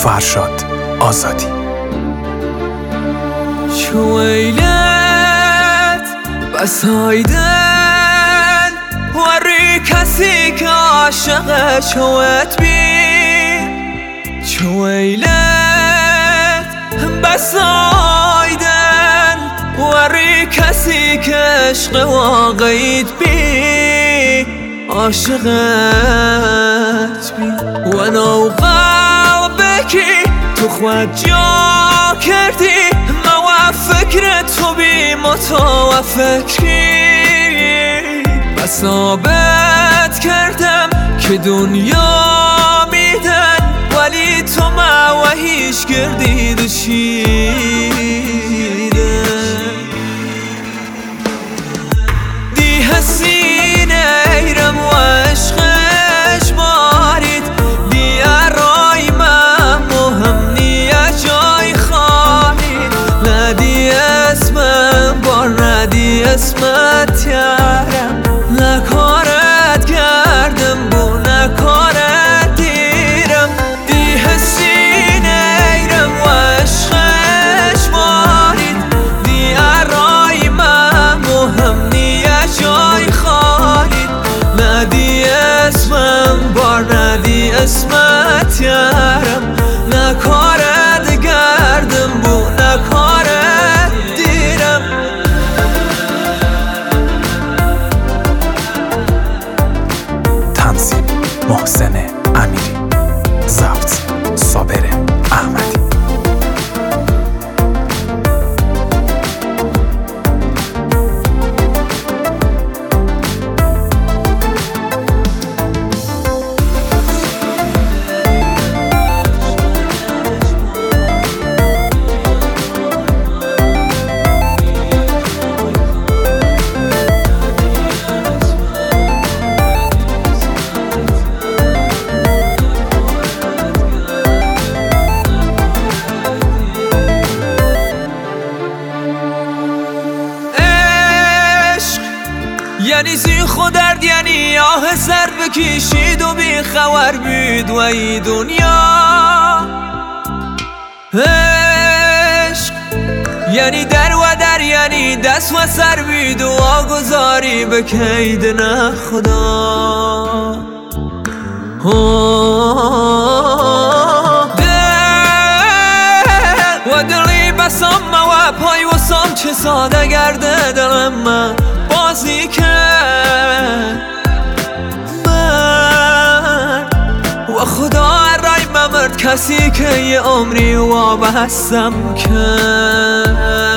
فرشاد آزادی. شویلت بسایدن وری کسی که عاشق شوت بی. شویلت بسایدن وری کسی که عشق واقعیت بی. عاشقت بی و نو قلبکی تو خود جا کردی ما فکر تو بی متوفکی. و ثابت کردم که دنیا میدن ولی تو ما و هیچ گردید شیده. دی حسین ایرم و عشقش مارید دی ارای من مهم نیه جای خواهید. ندی اسمم بار ندی اسمت یارم نکارت کردم بو نکارت دیرم. دی حسین ایرم و عشقش مارید دی ارای من مهم نیه جای خواهید. ندی اسمم بار ندی اسمت یارم نکارت کردم بو نکارت دیرم. تنظیم محسن امیری، ضبط صابر احمدی. یعنی زیخ و درد یعنی آه سر بکشید و بی خبر بید و ای دنیا. عشق یعنی در و در یعنی دست و سر بید و آگذاری به کید نه خدا. دل و دلی بسام و پای و سام چه ساده گرده دلم من بازی کرد من و خدا رای ممرد کسی که یه عمری وابستم کرد.